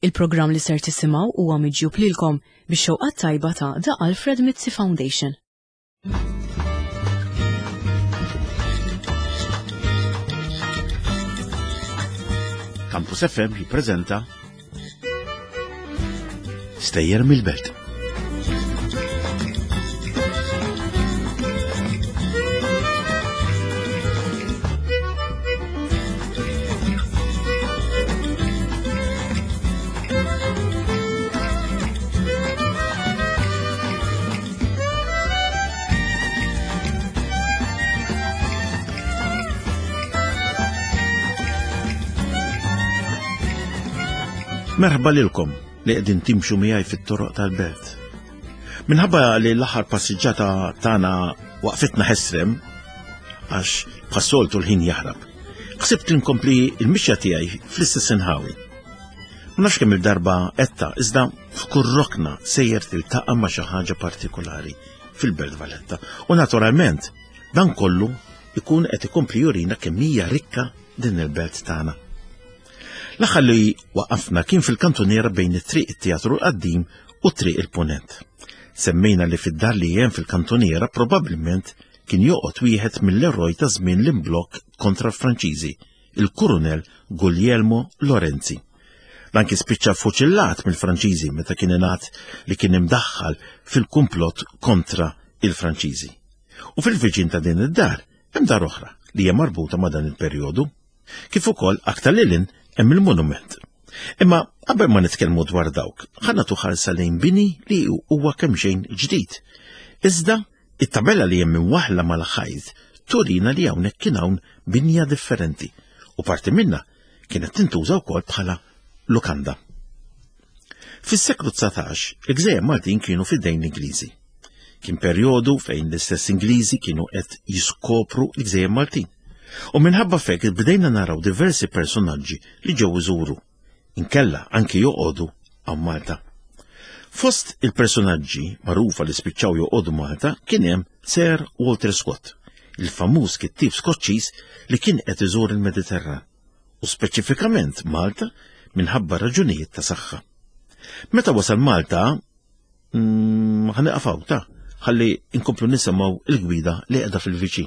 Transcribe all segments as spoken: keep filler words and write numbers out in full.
Il-programm li ser tisimgħu huwa miġjub lilkom bix-xewqat tajba ta' The Alfred Mizzi Foundation. Campus F M jippreżenta Stejjer mill-Belt. Merħba lilkom li qegħdin timxu miegħi fit-toroq tal-belt. Minħabba li l-aħħar passiġġata tagħna waqfitna ħesrem għax bħas-soltu l-ħin jaħrab. Ħsibt inkompli l-mixja tiegħi fl-istess inħawi. Ma nafx kemm il-darba qetta iżda f'kurrokna sejjer tiltaqa' ma' xi ħaġa partikolari fil-Belt Valletta. U naturalment dan kollu ikun qed ikompli jurina kemm hija rikka din il-belt tagħna. L-aħħar li waqafna kien fil-kantuniera bejn it-triq it-Teatru l-Qaddim u triq il-Punent. Semmejna li fid-dar li hemm fil-kantuniera probabbilment kien joqgħod wieħed mill-eroj ta' żmien l-imblokk kontra l-Franċiżi, il-Kurunell Guglielmo Lorenzi. Dan kien spiċċa fuċillat mill-Franċiżi meta kien ingħad li kien imdaħħal fil-kumplott kontra il-Franċiżi. U fil-viċin ta' din id-dar hemm dar oħra li hija marbuta ma' dan il-perjodu, kif ukoll aktar lilin hemm il-monument. Imma qabel ma nitkellmu dwar dawk, ħanna tuħarsa lejn bini li huwa kemm xejn ġdid. Iżda it-tabella li hemm waħla mal-ħajt turina li hawnhekk kien hawn binja differenti u parti minnha kienet tintuża wkoll bħala lukanda. Fis-seklu tsatax, il-Gżejjer Maltin kienu fid-dejn l-Ingliżi. Kien perjodu fejn l-istess Ingliżi kienu qed jiskopru l-Gżejjer Maltin. U minħabba fek bdejna naraw diversi personaġġi li ġew iżuru, inkella anki joqogħdu hawn Malta. Fost il-personaġġi magħrufa li spiċċaw joqogħdu Malta kien hemm Sir Walter Scott, il-famuż kittib Skoċċiż li kien qed iżur il-Mediterran, u speċifikament Malta minħabba raġunijiet ta' saħħa. Meta wasal Malta, ħanieqaf ta' ħalli inkomplu nisimgħu il-gwida li qiegħda fil-viċin.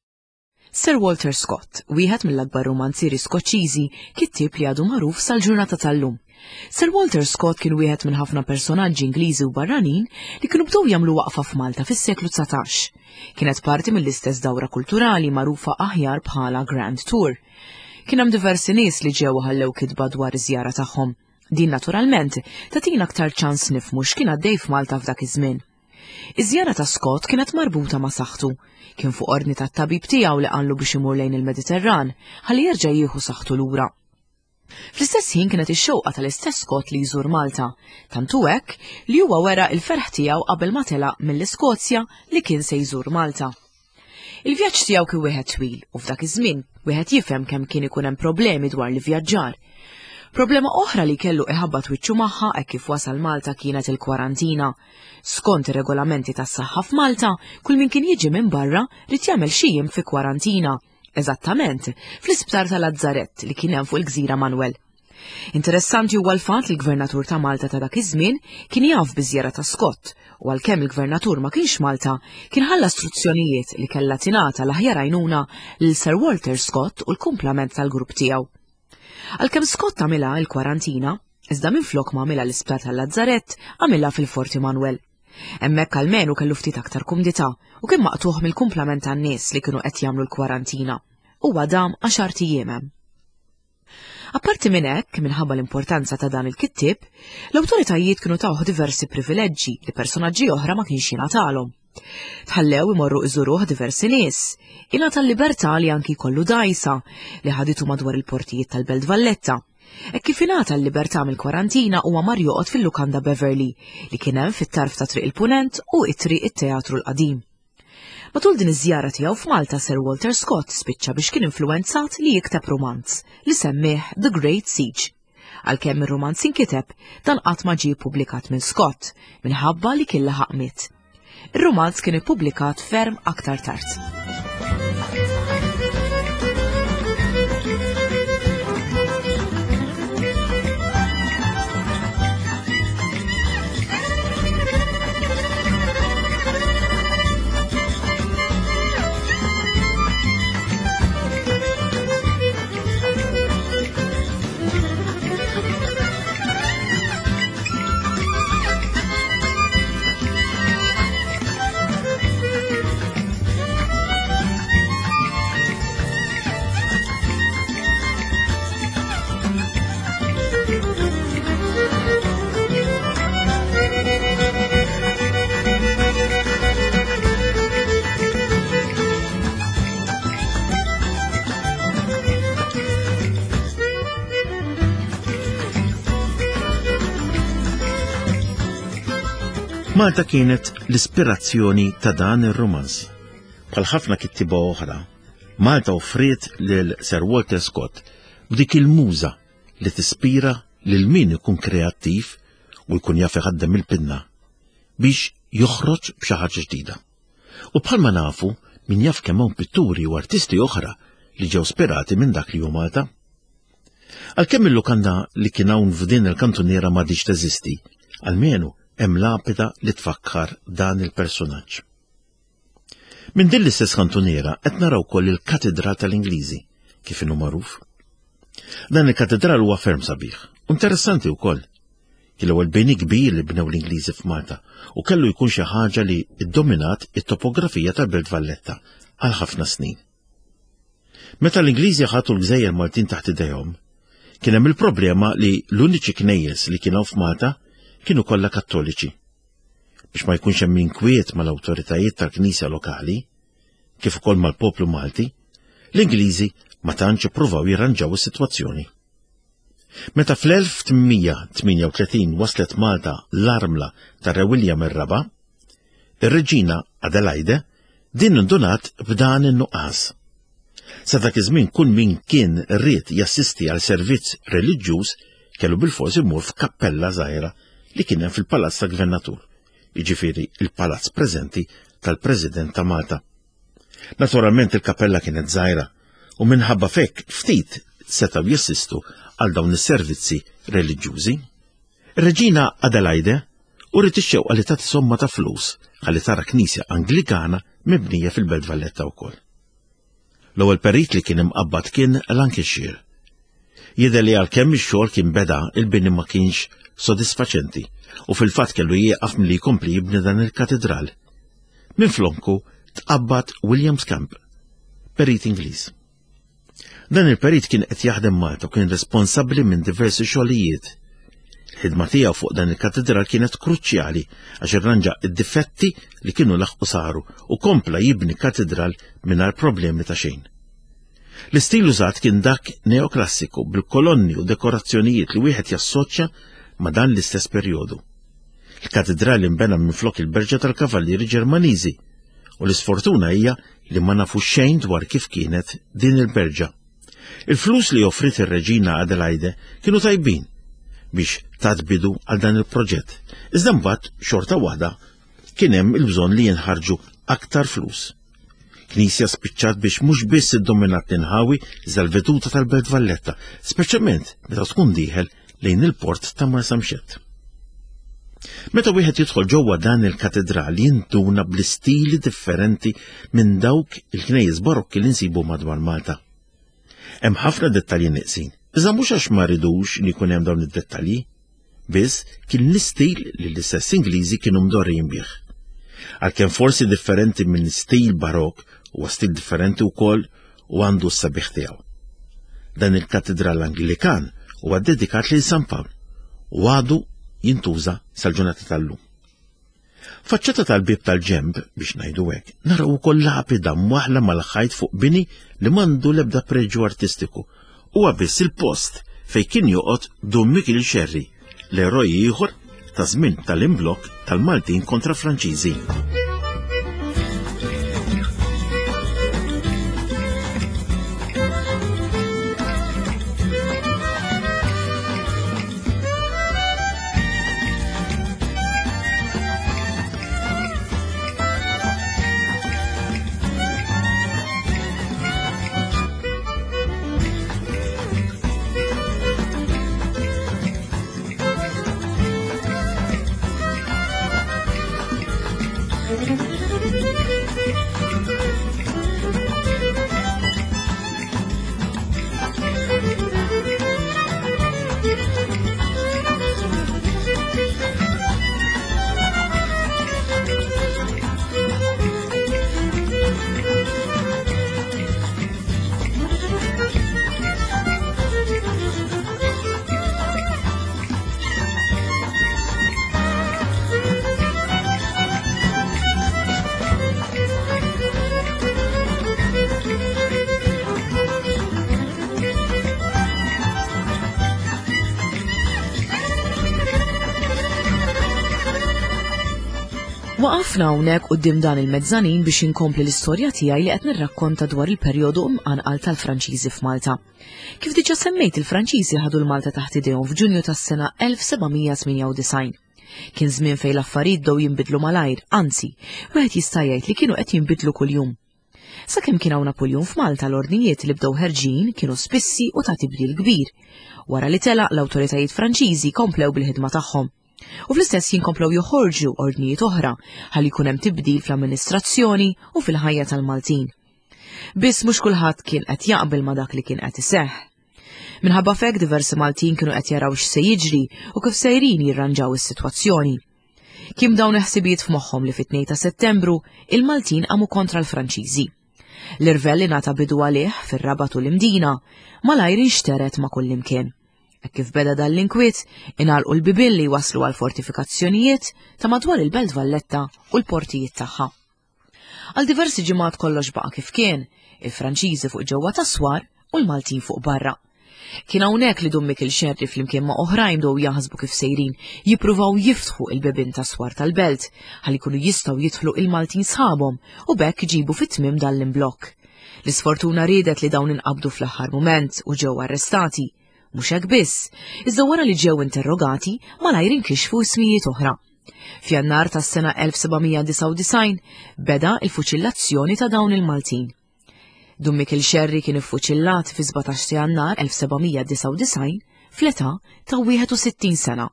Sir Walter Scott, wieħed mill-akbar romanzieri Skoċċiżi, kittieb li għadu magħruf sal-ġurnata tal-lum. Sir Walter Scott kien wieħed minn ħafna personaġġi Ingliżi u barranin li kienu bdew jagħmlu waqfa f'Malta fis-seklu tsatax. Kienet parti mill-istess dawra kulturali magħrufa aħjar bħala Grand Tour. Kien hemm diversi nies li ġew ħallew kitba dwar iż-żjara tagħhom. Din naturalment tagħtina aktar ċans nifhmu x'kien għaddej f'Malta f'dak iż-żmien. Iż-żjara ta' Scott kienet marbuta ma' saħħtu. Kien fuq ordni tat-tabib tiegħu li qanlu biex imur lejn il-Mediterran ħalli jerġa' jieħu saħħtu lura. Fl-istess ħin kienet ix-xewqa tal-istess Scott li jżur Malta, tantu hekk li huwa wera l-ferħ tiegħu qabel ma telaq mill-Iskozja li kien se jżur Malta. Il-vjaġġ tiegħu kien wieħed twil u f'dak iż-żmien wieħed jifhem kemm kien ikun hemm problemi dwar l-ivvjaġġar. Problema oħra li kellu iħabbat wiċċu magħha hekk kif wasal Malta kienet il-kwarantina. Skont ir-regolamenti tas-saħħa f'Malta, kull min kien jiġi minn barra rid jagħmel xi jiem fi kwarantina, eżattament fl-isptar tal-Lazzarett li kien hemm fuq il-Gżira Manwel. Interessanti huwa l-fatt li l-Gvernatur ta' Malta ta' dak iż-żmien kien jaf biż-żjara ta' Scott u għalkemm il-Gvernatur ma kienx Malta, kien ħalla istruzzjonijiet li kellha tingħata l-aħjar għajnuna lil Sir Walter Scott u l-kumplament tal-grupp tiegħu. Għalkemm Scott għamilha l-kwarantina, iżda minflok ma għamilha l-isptar tal-Lazzarett għamilha fil-Forti Manwel. Hemmhekk almenu kellu ftit aktar kumdità u kien maqtuħ mill-kumplament tan-nies li kienu qed jagħmlu l-kwarantina. Huwa dam għaxar ijiem hemm. Apparti minn hekk, minħabba l-importanza ta' dan il-kittieb, l-awtoritajiet kienu tawħu diversi privileġġi li personaġġi oħra ma kienx jingħatalhom. Tħallew imorru iżuruh diversi nies, ingħata l-libertà li anki jkollu dgħajsa li ħaditu madwar il-portijiet tal-Belt Valletta. Hekk kif ingħata l-libertà mill-kwarantina huwa mar joqgħod fil-lukanda Beverly li kien hemm fit-tarf ta' triq il-Punent u it-triq it-Teatru l-Qadim. Matul din iż-żjara tiegħu f'Malta Sir Walter Scott spiċċa biex kien influwenzat li jikteb romanz li semmih The Great Siege. Għalkemm ir-romanz inkiteb dan qatt ma ġie ppubblikat minn Scott minħabba li kien laħaq miet. Ir-romanz kien ippubblikat ferm aktar tard. Malta kienet l-ispirazzjoni ta' dan ir-romanz. Bħal ħafna kittiba oħra, Malta offriet lil Sir Walter Scott b'dik il-muża li tispira lil min ikun kreattiv u jkun jaf iħaddem il-pinna biex joħroġ b'xi ħaġa ġdida. U bħalma nafu min jaf kemm hawn pitturi u artisti oħra li ġew sperati minn dak li hu Malta. Għalkemm il-lukanda li kien hawn f'din il-kantuniera m'għadix teżisti, almenu hemm lapida li tfakkar dan il-personaġġ. Minn din l-istess kantuniera qed naraw ukoll il-Katedral tal-Ingliżi kif inhu magħruf. Dan il-katedral huwa ferm sabiħ u interessanti wkoll. Kien l-ewwel bini kbir li bnew l-Ingliżi f'Malta u kellu jkun xi ħaġa li ddominat it-topografija tal-Belt Valletta għal ħafna snin. Meta l-Ingliżi ħadu l-Gżejjer Maltin taħt idejhom, kien hemm il-problema li l-uniċi knejjes li kienu f'Malta kienu kollha Kattoliċi. Biex ma jkunx hemm inkwiet mal-awtoritajiet tal-Knisja lokali, kif ukoll mal-poplu Malti, l-Ingliżi ma tantx ippruvaw jirranġaw is-sitwazzjoni. Meta fl-elf tminja tminja u tletin waslet Malta l-armla ta' Re William ir-Raba', ir-Reġina Adelaide din indunat b'dan in-nuqqas. Sa dak iż-żmien kull min kien rrid jassisti għal servizz reliġjuż kellu bil-forsi jmur f'kappella żgħira li kien hemm fil-Palazz tal-Gvernatur, jiġifieri il-palazz preżenti tal-President ta' Malta. Naturalment il-kappella kienet żgħira u minħabba fekk ftit setgħu jassistu għal dawn is-servizzi reliġjużi. Ir-Reġina Adelaide uriet ix-xewqa li tagħti somma ta' flus ħalli tara Knisja Anglikana mibnija fil-Belt Valletta wkoll. L-ewwel perit li kien imqabbad kien Lancashire. Jidher li għalkemm ix-xogħol kien beda il-bini ma kienx sodisfaċenti u fil-fatt kellu jieqaf milli jkompli jibni dan il-katedral. Minflokku tqabbad William Scamp, perit Ingliż. Dan il-perit kien qed jaħdem Malta u kien responsabbli minn diversi xogħlijiet. Il-ħidma tiegħu fuq dan il-katedral kienet kruċjali għax irranġa d-difetti li kienu laħqu saru u kompla jibni katedral mingħajr problemi ta' xejn. L-istil użat kien dak neoklassiku bil-kolonni u dekorazzjonijiet li wieħed jassoċja ma' dan l-istess perjodu. Il-katedral imbena minflok il-berġa tal-kavallieri Ġermaniżi u l-isfortuna hija li ma nafu xejn dwar kif kienet din il-berġa. Il-flus li offrit ir-Reġina Adelaide kienu tajbin biex tadbidu għal dan il-proġett. Iżda mbagħad xorta waħda kien hemm il-bżonn li jinħarġu aktar flus. Knisja spiċċat biex mhux biss iddominat l-inħawi iżda l-veduta tal-Belt Valletta, speċjalment meta tkun dieħel lejn il-port ta' Marsa Mxett. Meta wieħed jidħol ġewwa dan il-katedral jintuna bl-istili differenti minn dawk il-knejjes barokki li nsibu madwar Malta. Hemm ħafna dettalji nieqsin, iżda mhux għax ma ridux li jkun hemm dawn id-dettalji, biss kien l-istil li l-istess Ingliżi kienu mdorrijin bih. Għalkemm forsi differenti minn stil barokk huwa stil differenti wkoll u għandu s-sabiħ tiegħu. Dan il-katedral Anglikan huwa dedikat lil San Pawl u għadu jintuża sal-ġurnata tal-lum. Faċċata tal-bib tal-ġemb biex ngħidu hekk, naraw ukoll lapida mwaħla mal-ħajt fuq bini li m'għandu l-ebda preġu artistiku. Huwa biss il-post fejn kien joqgħod Dom Michiel Sherry, l-eroj ieħor ta' żmien tal-imblokk tal-Maltin kontra Franċiżi. Waqafna hawnhekk quddiem dan il-mezzanin biex inkompli l-istorja tiegħi li qed nirrakkonta dwar il-perjodu mqanqal tal-Franċiżi f'Malta. Kif diġà semmejt il-Franċiżi ħadu l-Malta taħt idejhom f'Ġunju tas-sena elf sebgħimija tminja u design. Kien żmien fejn l-affarijiet dew jinbidlu malajr, anzi, wieħed jista' jgħid li kienu qed jinbidlu kuljum. Sakemm kien hawn Napoleon f'Malta l-ordnijiet li bdew ħerġin kienu spissi u ta' tibdil kbir. Wara li telaq l-awtoritajiet Franċiżi komplew bil-ħidma tagħhom. U fl-istess jinkomplew joħorġu ordnijiet oħra ħalli jkun hemm tibdil fl-amministrazzjoni u fil-ħajja tal-Maltin. Biss mhux kulħadd kien qed jaqbel ma' dak li kien qed iseħħ. Minħabba fek diversi Maltin kienu qed jaraw x'se jiġri u kif sejrin jirranġaw is-sitwazzjoni. Kim dawn il-ħsibijiet f'moħħhom li fit-tnejn ta' Settembru il-Maltin qamu kontra l-Franċiżi. L-irvell li nata bidu għalih fir-Rabat u l-Imdina malajr inxteret ma' kullimkien. Kif beda dal-inkwiet, inalqu l-bibil li waslu għal fortifikazzjonijiet ta' madwar il-Belt Valletta u l-portijiet tagħha. Għal diversi ġimgħat kollox baqa' kif kien, il-Franċiżi fuq ġewwa taswar u l-Maltin fuq barra. Kien hawnhekk li Dummik il-Xerri flimkien ma' oħrajn dew jaħsbu kif sejrin jippruvaw jiftħu il-bibin taswar tal-Belt ħalli jkunu jistgħu jidħlu il-Maltin sħabhom u bekk iġibu fit-tmiem dal-imblokk. L-isfortuna riedet li dawn inqabdu fl-aħħar mument u ġew arrestati. Mhux hekk biss, iżda wara li ġew interrogati malajr inkixfu ismijiet oħra. F'Jannar tas-sena elf sebgħimija disa' u design beda l-fuċillazzjoni ta' dawn il-Maltin. Dummik il-Xerri kien iffuċillat fi sebgħtax ta' Jannar elf sebgħimija disa' u design fl-età ta' wieħed u sittin sena.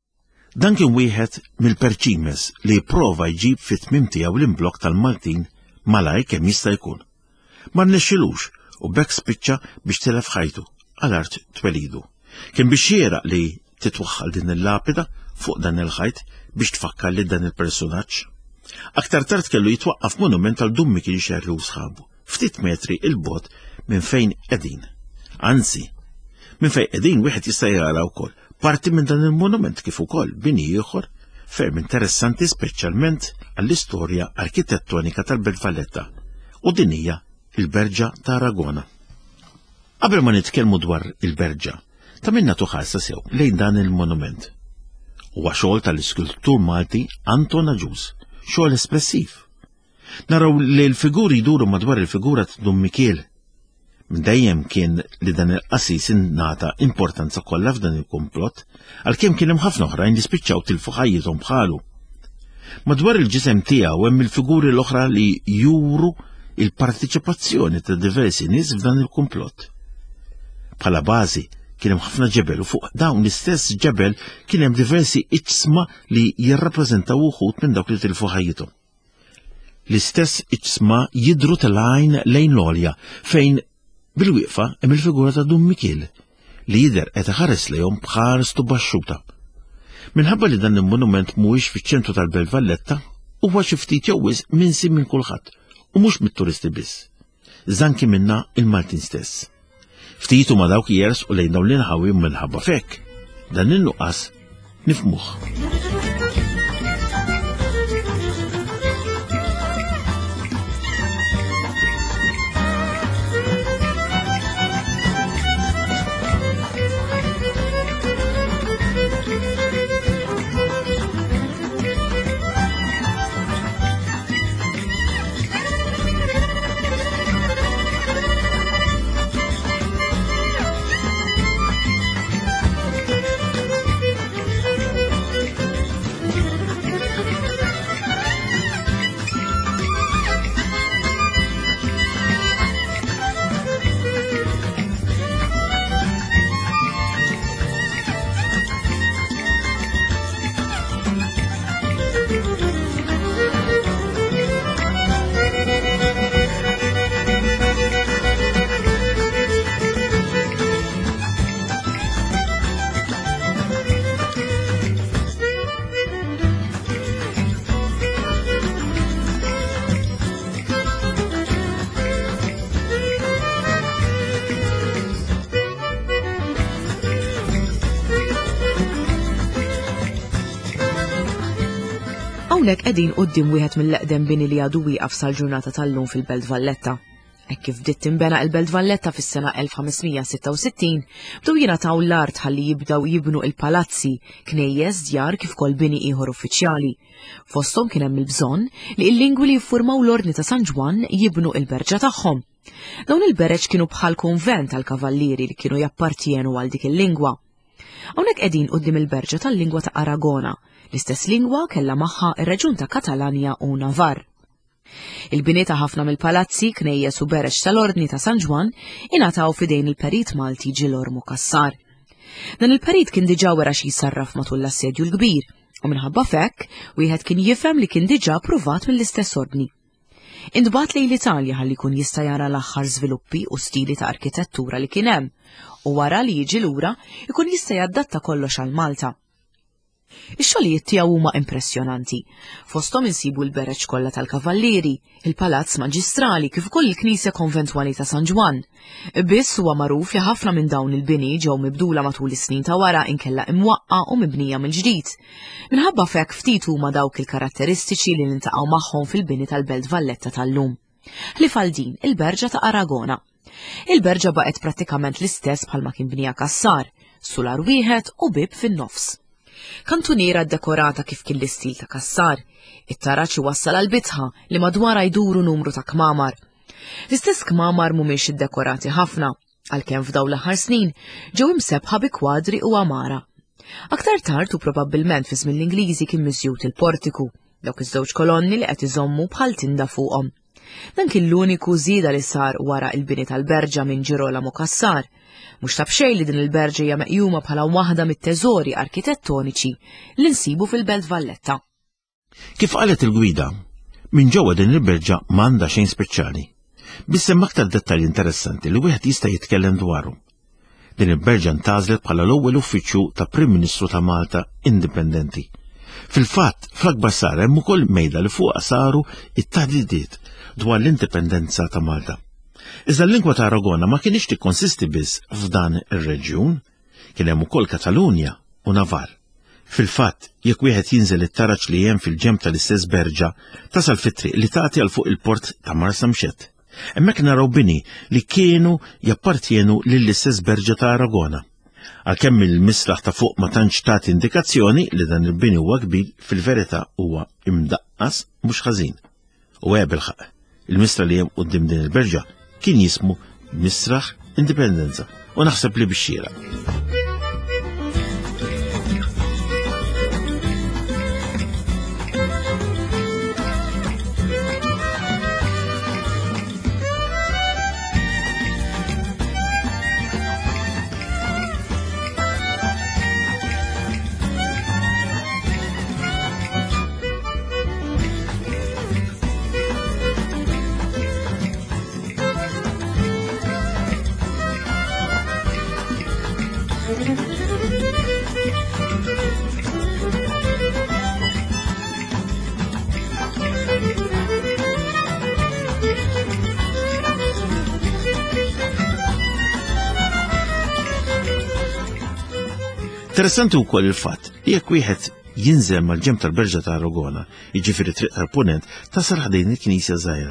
Dan kien wieħed mill-perċimes li jipprova jġib fit-tmiem tiegħu l-imblokk tal-Maltin malajr kemm jista' jkun. Ma rnexxilux u bekk spiċċa biex telef ħajtu għal-art twelidu. Kien biex jieraq li titwaħħal din il-lapida fuq dan il-ħajt biex tfakkar li dan il-personaġġ. Aktar tard kellu jitwaqqaf monument għal Dummik il-Xerri u sħabu, ftit metri il-bot minn fejn qegħdin. Anzi, minn fejn qegħdin wieħed jista' jara wkoll parti minn dan il-monument kif ukoll bini ieħor ferm interessanti speċjalment għall-istorja arkitettonika tal-Belt Valletta u din hija il-Berġa ta' Aragona. Qabel ma nitkellmu dwar il-Berġa, ta' minna tuħassa sew lejn dan il-monument. Huwa xogħol tal-iskultur Malti Anton Aġuż, xogħol espressiv. Naraw li l-figuri jduru madwar il-figura ta' Dummikiel. Min dejjem kien li dan il-qasis innata importanza kollha f'dan il-komplott, għalkemm kien hemm ħafna oħrajn li spiċċaw tilfu ħajjithom bħalu. Madwar il-ġisem tiegħu hemm il-figuri l-oħra li juru il-partiċipazzjoni ta' diversi nies f'dan il-komplott. Bħala bażi kien hemm ħafna ġebel u fuq dawn l-istess ġebel kien hemm diversi iċsma li jirrappreżentaw uħud minn dawk li tilfu ħajjithom. L-istess iċsma jidhru tal-għajn lejn l-għolja fejn bil-wieqfa hemm il-figura ta' Dummikiel li jidher qed iħares lejhom bħares baxxuta. Minħabba li dan il-monument mhuwiex fiċ-ċentru tal-Belt Valletta huwa xi ftit jew wisq minsi minn kulħadd u mhux mit-turisti biss. Iżda anki minnha il-Maltin stess. Ftit huma dawk jersqu lejn dawn l-inħawi minħabba fekk. Dan in-nuqqas nifhmuh. Hawnhekk qegħdin quddiem wieħed mill-eqdem bini li għadu wieqaf sal-ġurnata tal-lum fil-Belt Valletta. Hekk kif bdiet tinbena l-Belt Valletta fis-sena elf ħamesmija sitta u sittin, bdew jingħataw l-art ħalli jibdew jibnu il-palazzi, knejjes, djar kif ukoll bini ieħor uffiċjali. Fosthom kien hemm il-bżonn li l-lingwi li jiffurmaw l-Ordni ta' San Ġwan jibnu il-berġa tagħhom. Dawn il-bereġ kienu bħal konvent tal-kavallieri li kienu jappartienu għal dik il-lingwa. Hawnhekk qegħdin quddiem il-berġa tal-lingwa ta' Aragona, l-istess lingwa kellha magħha ir-reġjun ta' Katalanja u Navarr. Il-bini ta' ħafna mill-palazzi, knejjes u bereġ tal-Ordni ta' San Ġwan ingħataw fidejn il-Perit Malti Ġilormo Kassar. Dan il-Perit kien diġà wera xi jsarraf matul l-assedju l-kbir, u minħabba f'hekk wieħed kien jifhem li kien diġà pruvat mill-istess ordni. Intbagħat lejn l-Italja ħalli jkun jista' jara l-aħħar żviluppi u stili ta' arkitettura li kien hemm, u wara li jiġi lura jkun jista' jadatta kollox għal Malta. Ix-xogħlijiet tiegħu huma impressjonanti. Fosthom insibu l-bereġ kollha tal-kavallieri, il-palazz maġistrali kif ukoll il-Knisja Konventwali ta' San Ġwan. Biss huwa magħruf li ħafna minn dawn il-bini ġew mibdula matul is-snin ta' wara inkella imwaqqa u mibnija mill-ġdid. Minħabba f'hekk ftit huma dawk il-karatteristiċi li niltaqgħu magħhom fil-bini tal-Belt Valletta tal-lum. Ħlif għal din il-berġa ta' Aragona. Il-berġa baqgħet prattikament l-istess bħalma kien bnija Kassar, sular wieħed u bib fin-nofs. Kantuniera ddekorata kif kien l-istil ta' Kassar, it-taraċ iwassal għal bitħa li madwara jduru numru ta' kmamar. L-istess kmamar mhumiex iddekorati ħafna, għalkemm f'dawn l-aħħar snin ġew imsebħa bi kwadri u amara. Aktar tard u probabbilment fi żmien l-Ingliżi kien miżjud il-portiku, dawk iż-żewġ kolonni li qed iżommu bħal tinda fuqhom. Dan kien l-uniku żieda li sar wara l-bini tal-berġa minn Ġirolamo Kassar. Mhux tab xejn li din il-berġa hija meqjuma bħala waħda mit-teżori arkitettoniċi li nsibu fil-Belt Valletta. Kif qalet il-gwida, minn ġewwa din il-berġa m'għandha xejn speċjali. Biss hemm aktar dettalji interessanti li wieħed jista' jitkellem dwarhom. Din il-berġa ntażlet bħala l-ewwel uffiċċju ta' Prim Ministru ta' Malta indipendenti. Fil-fatt, fl-akbar sar hemm ukoll mejda li fuqha saru it-taħdidiet dwar l-indipendenza ta' Malta. Iżda l-lingwa ta' Aragona ma kienx tikkonsisti biss f'dan ir-reġjun, kien hemm ukoll Katalunja u Navarr. Fil-fatt, jekk wieħed jinżel it-taraċ li hemm fil-ġemp tal-istess berġa, tasal fit-triq li tagħti għal fuq il-port ta' Marsa Mxett. Hemmhekk naraw bini li kienu jappartjenu lill-istess berġa ta' Aragona. Għalkemm il-misraħ ta' fuq ma tantx tagħti indikazzjoni li dan il-bini huwa kbir, fil-verità huwa imdaqqas mhux ħażin. U hekk bil-ħaq, il-misra li hemm quddiem din il-berġa kien jismu Misraħ Indipendenza u naħseb li bixxiera. Interessanti wkoll il-fatt li jekk wieħed jinżel mal-ġemp tal-berġa ta' Aragona, jiġifieri triq tal-punent, tasal ħdejn il-Knisja żgħira.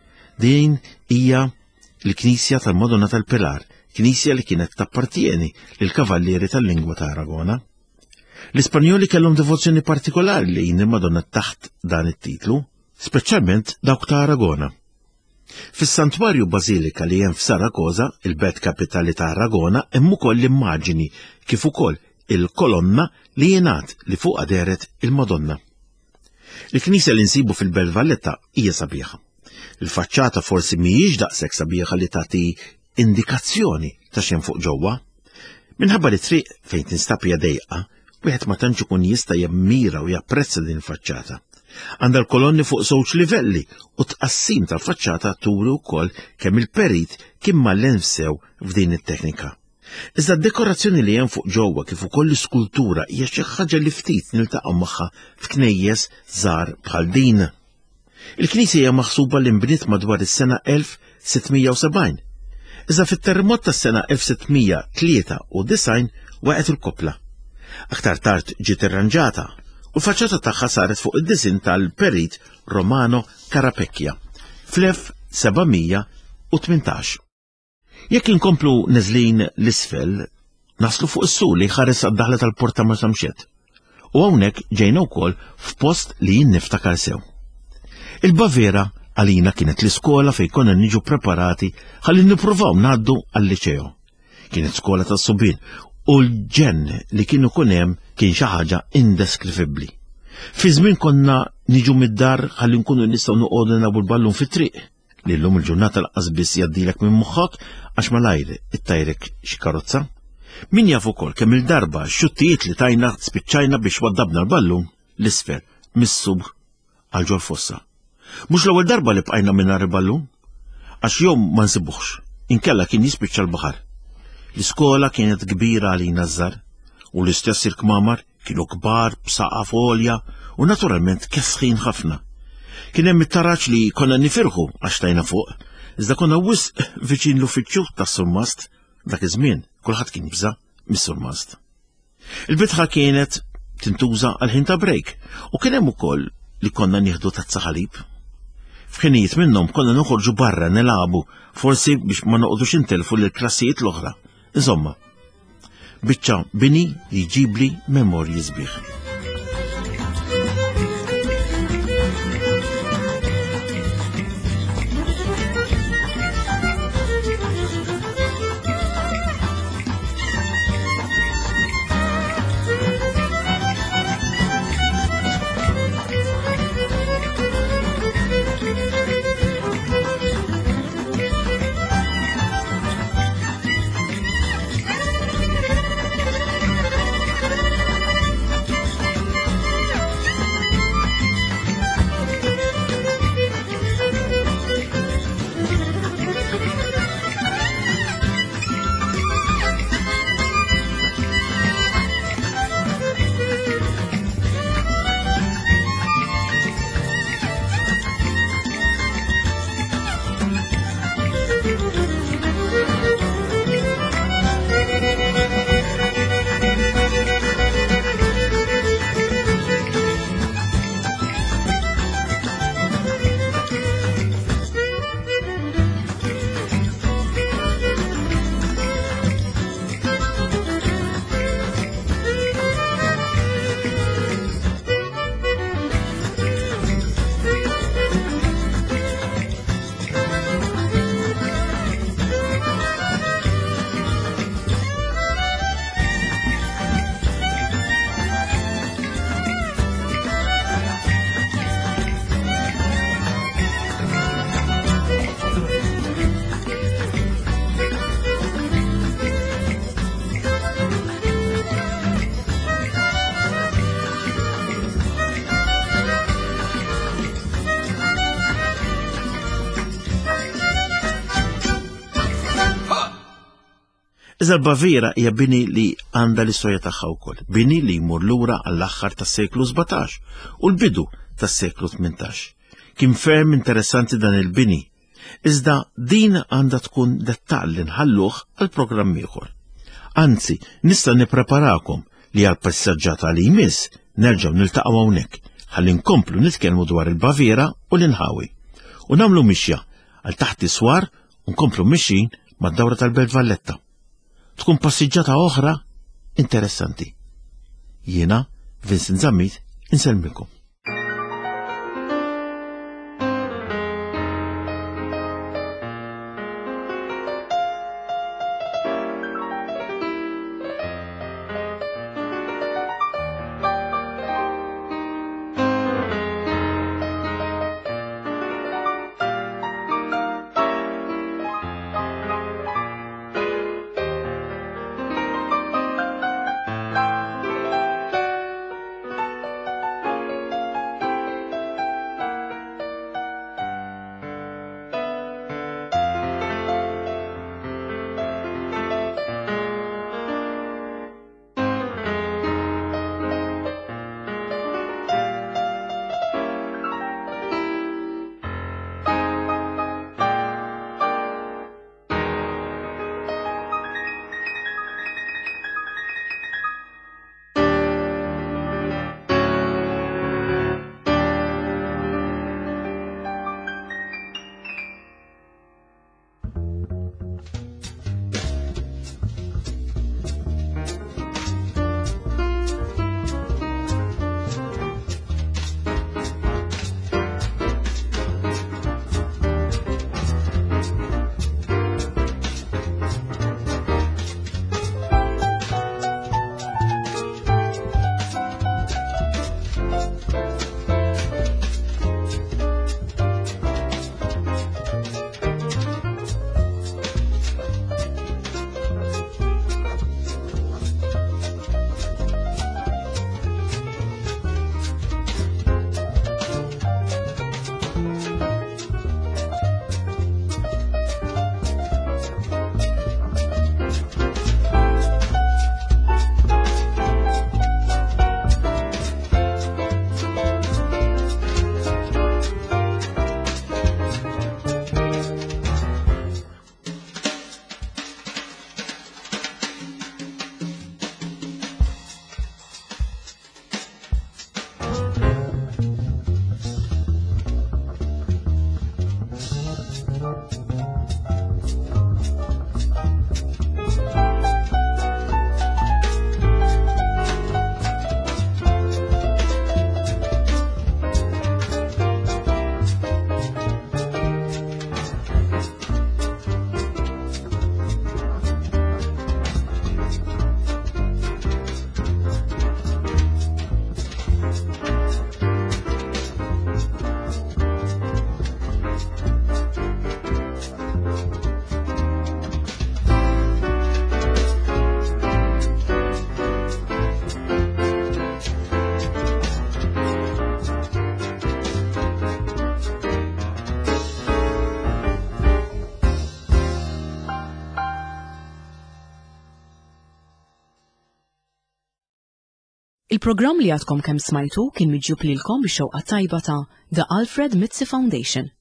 Din hija l-Knisja tal-Madonna tal-Pilar, knisja li kienet tappartieni lill-kavallieri tal-lingwa ta' Aragona. L-Ispanjoli kellhom devozzjoni partikolari lejn il-Madonna taħt dan it-titlu, speċjalment dawk ta' Aragona. Fis-Santwarju Bażilika li hemm f'Saragoza, il-belt kapitali ta' Aragona, hemm ukoll l-immaġini kif ukoll il-kolonna li jingħad li fuqha deret il-Madonna. Il-Knisja li nsibu fil-Belt Valletta hija sabiħa. Il-faċċata forsi mhijiex daqshekk sabiħa li tagħti indikazzjoni ta' xejn fuq ġewwa. Minħabba li triq fejn tinstabija dejqa, wieħed ma tantx ikun jista' jammira u japprezza din il-faċċata. Għandha l-kolonni fuq żewġ livelli u tqassim tal-faċċata turi wkoll kemm il-perit kien mallen sew f'din it-teknika. Iżda d-dekorazzjoni li hemm fuq ġewwa kif ukoll l-iskultura hija xi ħaġa li ftit niltaqgħu magħha f'knejjes żgħar bħal din. Il-Knisja hija maħsuba li nbniet madwar is-sena elf sittmija u sebgħin. Iżda fit-terremot tas-sena elf sittmija tlieta u disgħin waqgħet il-kopla. Aktar tard ġiet irranġata u l-faċċata tagħha saret fuq id-disinn tal-Perit Romano Carapecchia fl-elf sebgħmija u tmintax. Jekk inkomplu neżlin l-isfel, naslu fuq is-su li ħares għad-daħla tal-Porta Marsamxet. U hawnhekk ġejna wkoll f'post li jien niftakar sew. Il-Bavera għalina kienet l-iskola fejn konna niġu preparati ħalli nippruvaw ngħaddu għall-liċeo. Kienet skola tas-subien u l-ġenn li kienu kun hemm kien xi ħaġa indeskrivibbli. Fi żmien konna niġu mid-dar ħalli nkunu nistgħu noqogħdu nabu l-ballun fit-triq li llum il-ġurnata lanqas biss jgħaddilek minn moħħok għax malajr ittajrek xi karozza. Min jaf ukoll kemm il-darba x-xuttijiet li tajna spiċċajna biex waddabna l-ballun l-isfel mis-sub għal ġol fossa. Mhux l-ewwel darba li bqajna mingħajr il-ballun, għax jom ma nsibuħx, inkella kien jispiċċa l-baħar. L-iskola kienet kbira għalina żgħar u l-istess il-kmamar kienu kbar b'saqaf għolja u naturalment kesħin ħafna. Kien hemm it-taraġġ li konna nifirħu għax tajna fuq, iżda konna wisq viċin l-uffiċċju tas-surmast dak iż-żmien kulħadd kien jibża mis-surmast. Il-bitħa kienet tintuża għal ħin ta' break u kien hemm ukoll li konna nieħdu tazza ħalib. F'ħinijiet minnhom konna noħorġu barra nilagħbu forsi biex ma noqgħodux intelfu lil klassijiet l-oħra. Insomma, biċċa bini li jġibli memorji sbieħ. Iżda l-Bavera hija bini li għandha l-istorja tagħha wkoll, bini li jmur lura għall-aħħar tas-seklu sebgħetax u l-bidu tas-seklu tmintax. Kien ferm interessanti dan il-bini, iżda din għandha tkun dettall li nħalluh għal programm ieħor. Anzi, nista' nippreparakom li għal passaġġata li jmiss nerġgħu niltaqgħu hawnhekk ħalli nkomplu nitkellmu dwar il-Bavera u l-Inħawi u nagħmlu mixja għal taħt iswar u nkomplu mixjin mad-dawra tal-Belt Valletta. Tkun passiġġata oħra interessanti. Jiena, Vincent Zammit, insellmikom. Il-programm li għadkom kemm smajtu kien miġjub lilkom bix-xewqa tajba ta' The Alfred Mitzi Foundation.